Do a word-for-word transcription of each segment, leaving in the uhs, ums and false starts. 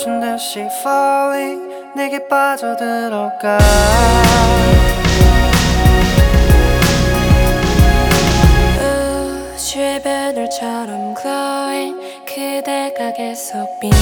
미친 듯이 falling 내게 빠져들어가 우주의 별들처럼 glowing 그대가 계속 빛나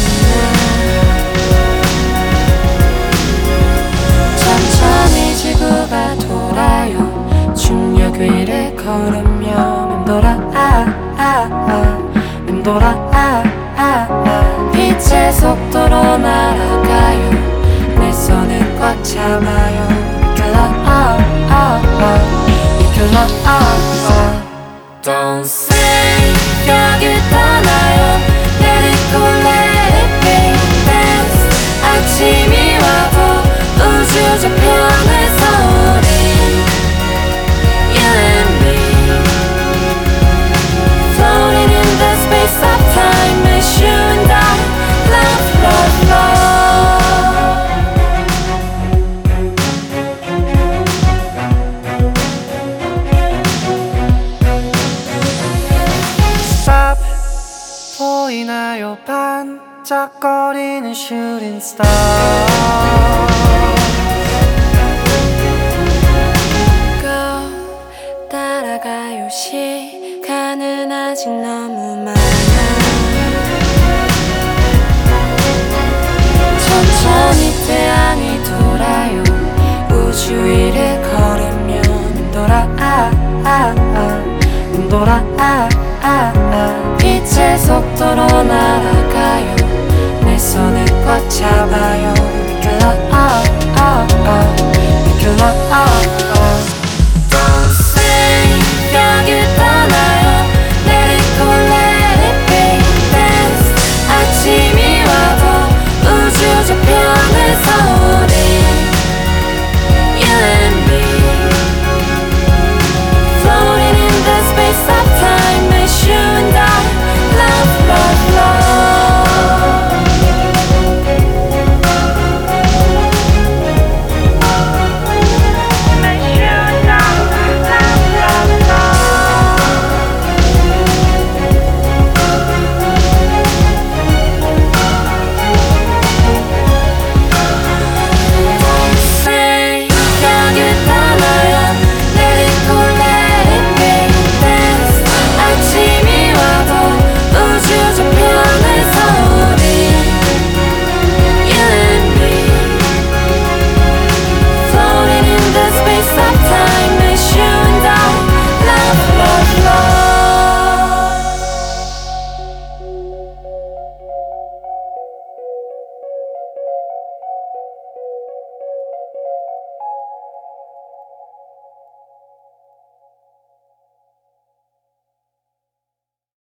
천천히 지구가 돌아요 중력 위를 걸으며 맴돌아 아, 아, 아, 맴돌아 아, 아, 아. 빛의 속도로 날아가요 내 손을 꽉 잡아요 이끌러 아, 아, 아, 이끌러 아, 아. Don't say 여길 떠나요 Let it go, let it be Dance 아침이 와도 우주 저편에서 우리 You and me Floating in the space of time It's you and I Love, love, love Stop 보이나요 반짝거리는 shooting star Go 따라가요 시간은 아직 너무 많아 천천히 태양이 돌아요 우주 위를 걸으며 맴돌아 아, 아, 아, 맴돌아 아, 아, 아. 빛의 속도로 날아가요 내 손을 꽉 잡아요 이끌러 아, 아, 아, 이끌러